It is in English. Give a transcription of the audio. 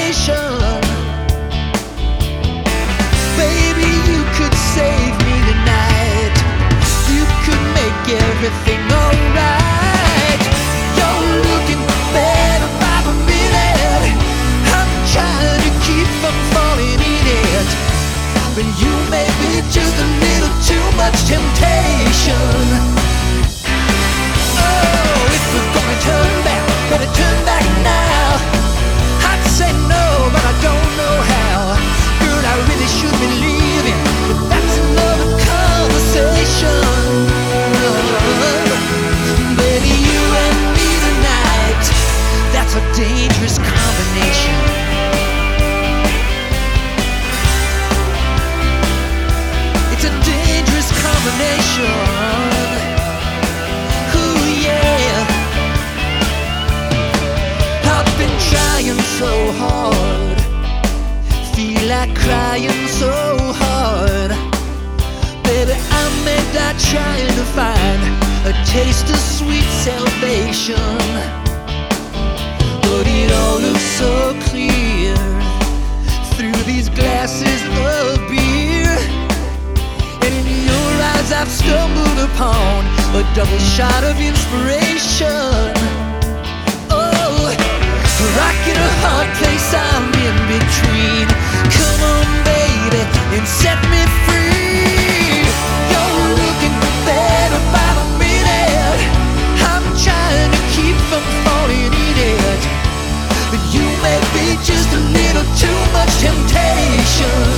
combination. Baby, you could save me tonight. You could make everything alright. You're looking better by the minute. I'm trying to keep from falling in it, but you may be just a little too much temptation. Oh, if we're gonna turn back, better turn back now. I'd say no, but I don't know how. Girl, I really should be leaving, but that's another conversation. Baby, you and me tonight, that's a dangerous combination. It's a dangerous combination. Ooh, yeah. I've been trying so hard, feel like crying so hard. Baby, I'm made out trying to find a taste of sweet salvation, but it all looks so clear through these glasses of beer. And in your eyes I've stumbled upon a double shot of inspiration. Oh, rock in a hard place I'm in between. Come on, baby, and set me free. You're looking better by the minute. I'm trying to keep from falling in it, but you may be just a little too much temptation.